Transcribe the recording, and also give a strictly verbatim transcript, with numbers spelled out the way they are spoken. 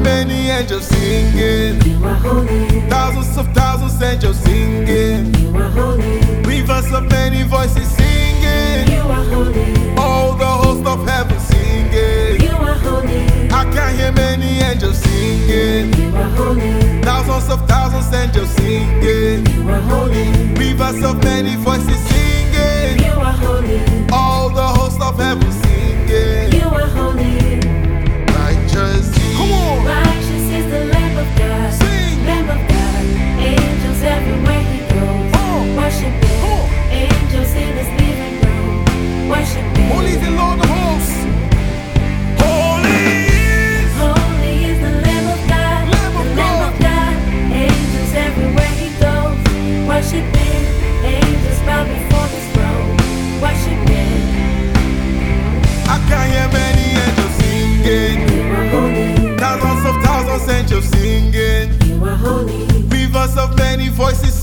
many angels singing. You are holy. Thousands of thousands angels singing. You are holy. Rivers of many voices singing. You are holy. All the host of heaven singing. You are holy. I can hear many angels singing. You are holy. Thousands of thousands angels singing. You are holy. Rivers of many voices singing. You are holy. All the host of heaven singing. You are holy. Righteous. Come on. Righteous is the Lamb of God. Sing. Lamb of God. Angels everywhere he goes. Oh. Worship Come him. on. Angels in his living room. Worship him. Holy is the Lord of hosts. Holy is. Holy is the Lamb of God. Lamb of the Lamb God. of God. Angels everywhere he goes. Worship him. Angels bow before his throne. Worship him. I can hear many angels singing. You are holy. Thousands of thousands angels singing. You are holy. Rivers of many voices